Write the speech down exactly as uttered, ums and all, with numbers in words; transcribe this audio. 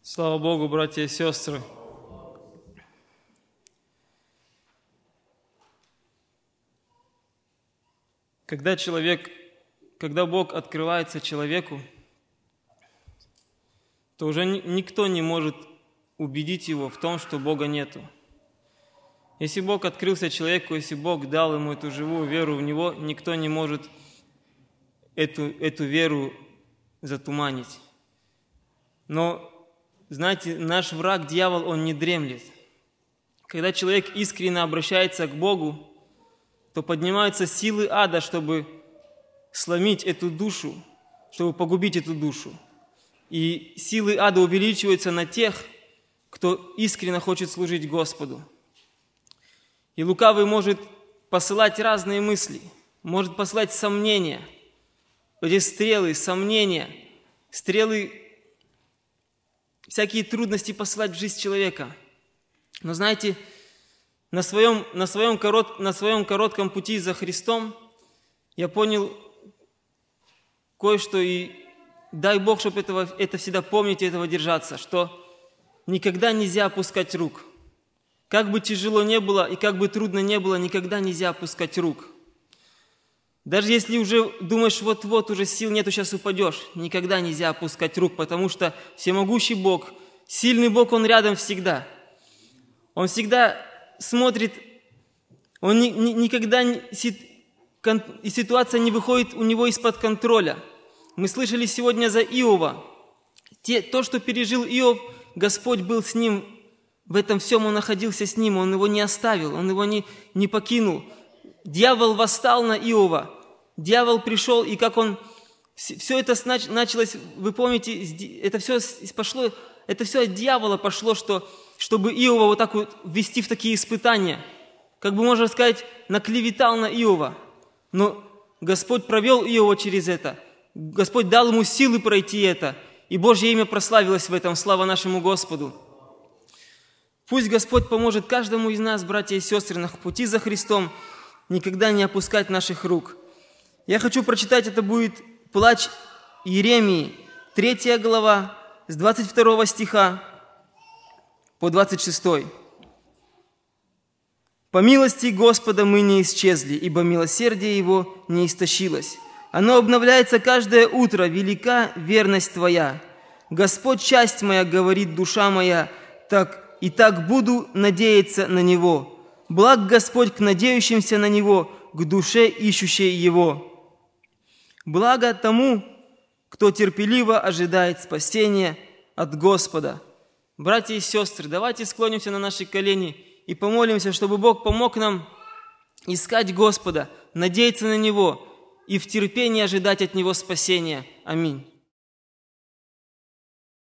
Слава Богу, братья и сестры! Когда человек, когда Бог открывается человеку, то уже никто не может убедить его в том, что Бога нету. Если Бог открылся человеку, если Бог дал ему эту живую веру в Него, никто не может эту, эту веру затуманить. Но, знаете, наш враг, дьявол, он не дремлет. Когда человек искренне обращается к Богу, то поднимаются силы ада, чтобы сломить эту душу, чтобы погубить эту душу. И силы ада увеличиваются на тех, кто искренне хочет служить Господу. И лукавый может посылать разные мысли, может посылать сомнения. Эти стрелы, сомнения, стрелы, всякие трудности посылать в жизнь человека. Но знаете, на своем, на своем, корот, на своем коротком пути за Христом я понял кое-что, и дай Бог, чтобы этого, это всегда помнить и этого держаться, что никогда нельзя опускать рук. Как бы тяжело не было и как бы трудно не было, никогда нельзя опускать рук. Даже если уже думаешь, вот-вот уже сил нету, сейчас упадешь, никогда нельзя опускать рук, потому что всемогущий Бог, сильный Бог, Он рядом всегда. Он всегда смотрит, Он ни, ни, никогда не, и ситуация не выходит у Него из-под контроля. Мы слышали сегодня за Иова. Те, то, что пережил Иов, Господь был с ним, в этом всем Он находился с ним, Он его не оставил, Он его не, не покинул. Дьявол восстал на Иова. Дьявол пришел, и как он... Все это началось, вы помните, это все пошло, это все от дьявола пошло, что, чтобы Иова вот так вот ввести в такие испытания. Как бы, можно сказать, наклеветал на Иова. Но Господь провел Иова через это. Господь дал ему силы пройти это. И Божье имя прославилось в этом. Слава нашему Господу. Пусть Господь поможет каждому из нас, братья и сестры, на пути за Христом, никогда не опускать наших рук. Я хочу прочитать, это будет плач Иеремии, третья глава, с двадцать второго стиха по двадцать шестой. «По милости Господа мы не исчезли, ибо милосердие Его не истощилось. Оно обновляется каждое утро, велика верность Твоя. Господь, часть моя, говорит душа моя, так и так буду надеяться на Него. Благ Господь к надеющимся на Него, к душе ищущей Его. Благо тому, кто терпеливо ожидает спасения от Господа». Братья и сестры, давайте склонимся на наши колени и помолимся, чтобы Бог помог нам искать Господа, надеяться на Него и в терпении ожидать от Него спасения. Аминь.